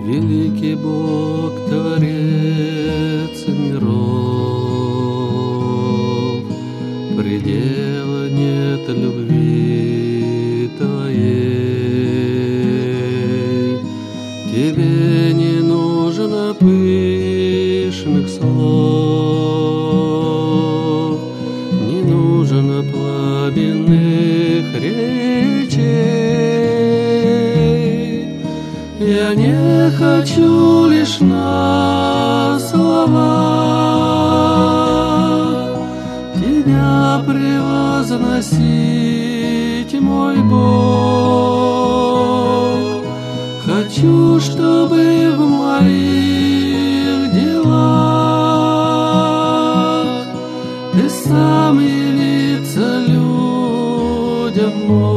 Великий Бог, Творец миров, предела нет любви Твоей. Тебе не нужно пышных слов, не нужно пламенных речей. Я не хочу лишь на словах Тебя превозносить, мой Бог. Хочу, чтобы в моих делах Ты сам явиться людям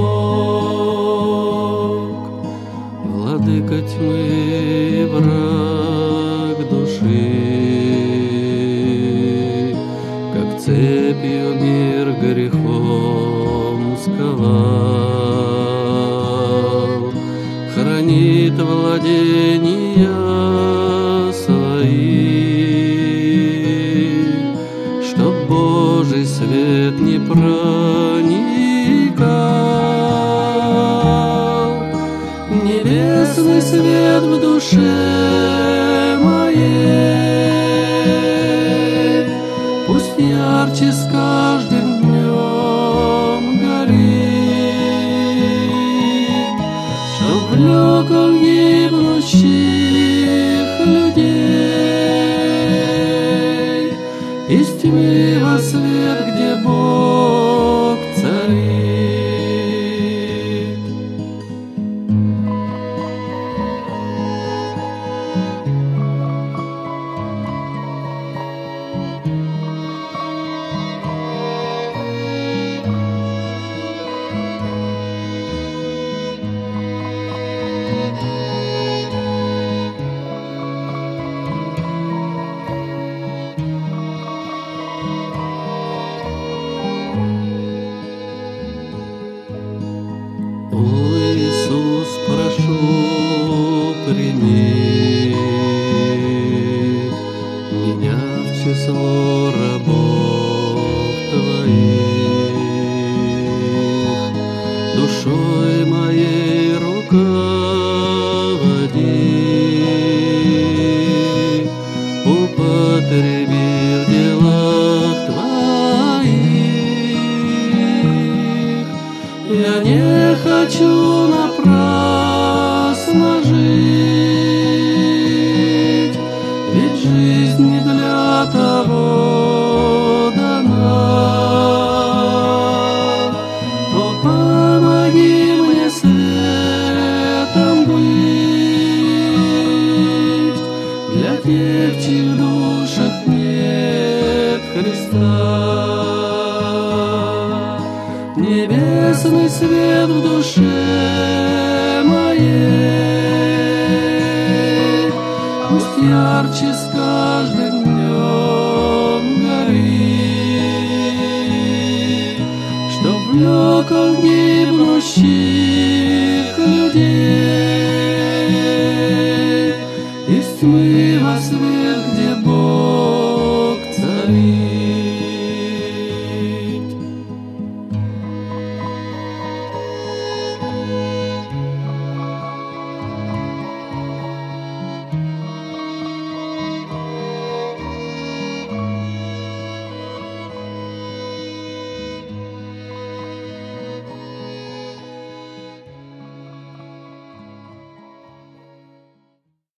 мог. Владыка тьмы и враг души, как цепью мир грехом сковал, хранит владения свои, чтоб Божий свет не проникал. Небесный свет в душе моей пусть ярче с каждым днем горит, чтоб влек он гибнущих людей из тьмы во свет, где Бог царит. Прошу, прими меня в число рабов Твоих, душой моей руководи, употреби в делах Твоих. Я не хочу напрасно жить, ведь жизнь не для того дана. То помоги мне светом быть для тех, в чьих душах нет Христа. Небесный свет в душе моей пусть ярче с каждым днем горит, чтоб влек он гибнущих